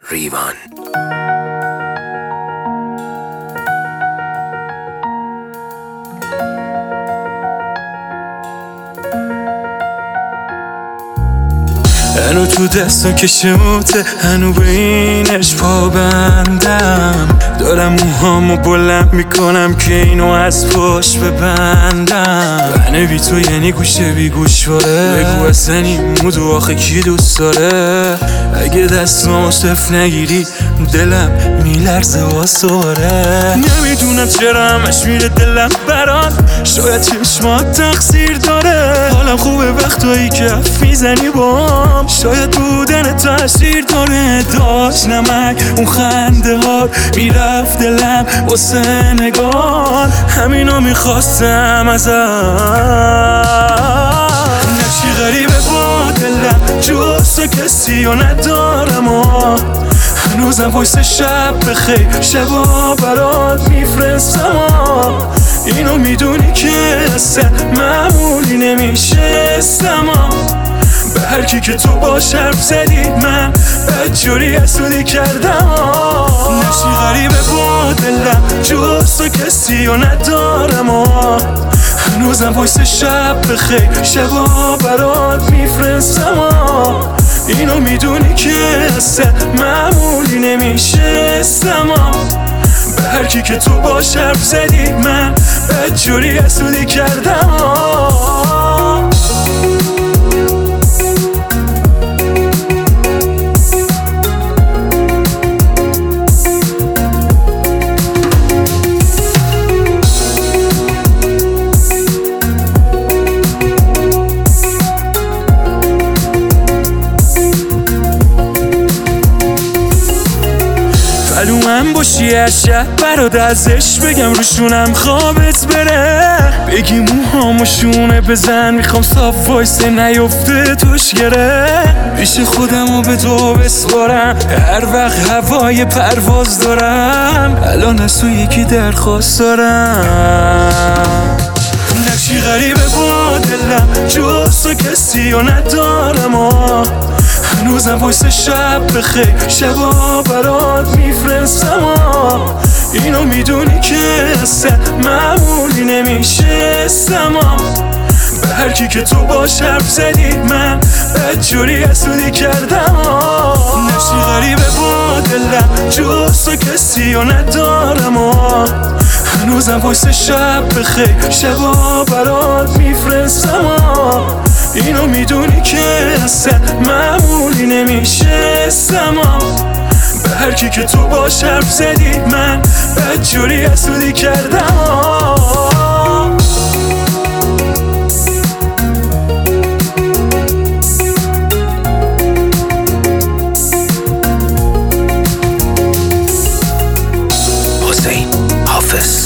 ریوان. هنو تو دستم که شموته، هنو به اینش پابندم. دارم موهامو بلند میکنم که اینو از پشت ببندم. بنه بی تو یعنی گوشه بی گوشواره. بگو اصلا این مودو آخه کی دوست داره؟ اگه دستمو صفر نگیری دلم میلرزه واساره. نمیدونم چرا همش میره دلم برات، شاید چشمات تقصیر داره. حالم خوبه وقتایی که حرف میزنی بام، شاید بودن تاثیر داره. داشت نمک اون خنده ها میرفت دلم واسه نگاه، همینو میخواستم ازت. نقشی غریبه با دلم جز تو کسی رو ندارم و هنوزم وایس شب بخیر شبا برات میفرستم. اینو میدونی که اصلا معمولی نمیشستم. به هر کی که تو باش حرف زدی من بدجوری حسودی کردم. نقشی غریبه با دلم جز تو کسی رو ندارم و هنوزم وایس شب بخیر شبا برات میفرستم. اینو میدونی که اصلا معمولی نمیشستم. به هر کی که تو باش حرف زدی من بدجوری حسودی کردم. من باشی هر شب برات ازش بگم روشونم خوابت بره. بگی موهامو شونه بزن میخوام صاف وایسه نیفته توش گره. پیش خودمو به تو بسپارم هر وقت هوای پرواز دارم. الان از تو یکی درخواست دارم. نقشی غریبه با دلم جز تو کسی رو ندارم و هنوزم وایس شب بخیر شبا برات میفرستم. اینو میدونی که اصلا معمولی نمیشستم. به هر کی که تو باش حرف زدی من بدجوری حسودی کردم. نقشی غریبه با دلم جز تو کسی رو ندارم و هنوزم وایس شب بخیر شبا برات میفرستم. اینو میدونی که اصلا معمولی نمیشستم. به هر کی که تو باش حرف زدی من بدجوری حسودی کردم. حسین حافظ.